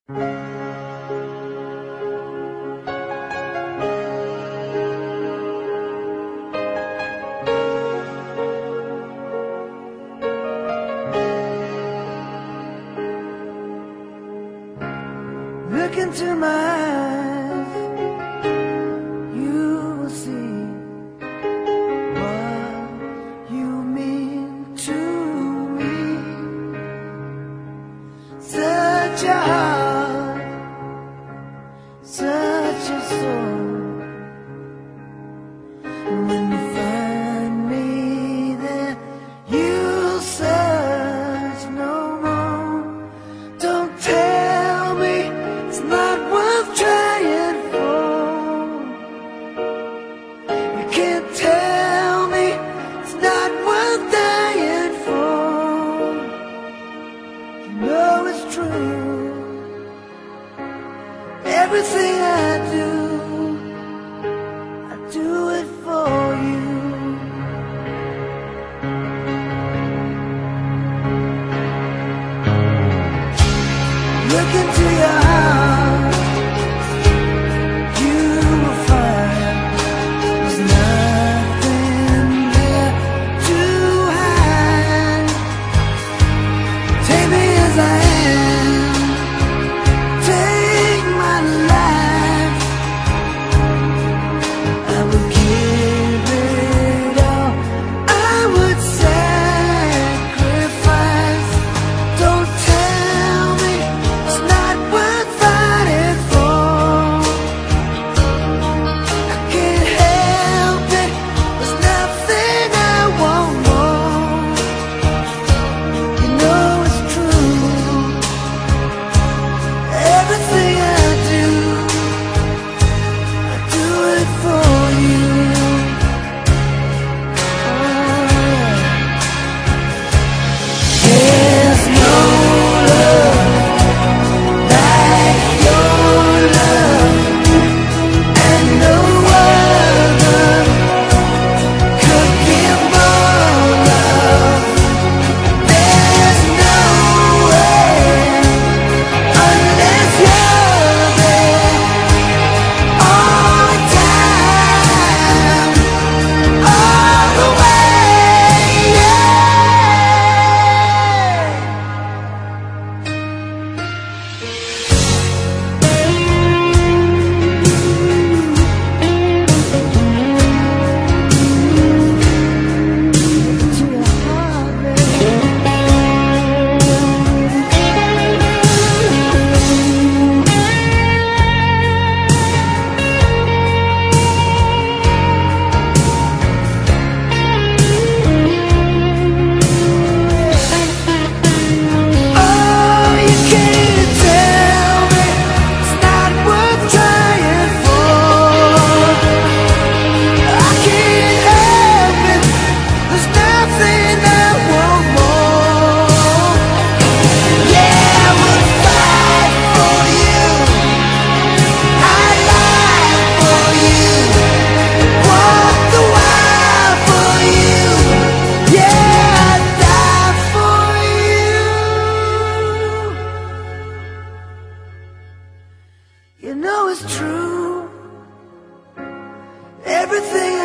Look into my eyes, you will see what you mean to me. Such a heart, such a soul. When you find me there, you'll search no more. Don't tell me it's not worth trying for. You can't tell me it's not worth dying for. You know it's true. Everything I do it for you. Look into your heart, you will find there's nothing there to hide. Take me as I am, take my life. I would give it all, I would sacrifice. Don't tell me it's not worth fighting for. I can't help it, there's nothing I want more. You know it's true. Everything I do it for you. There's no love like your love, and no other could give more love. There's no way unless you're there all the time, all the way, yeah. To your heart, baby. Oh, you can't tell me it's not worth trying for. I can't help it, there's nothing I want more. Yeah, I would fight for you, I'd lie for you, walk the wire for you. Yeah, I'd die for you. You know it's true. Everything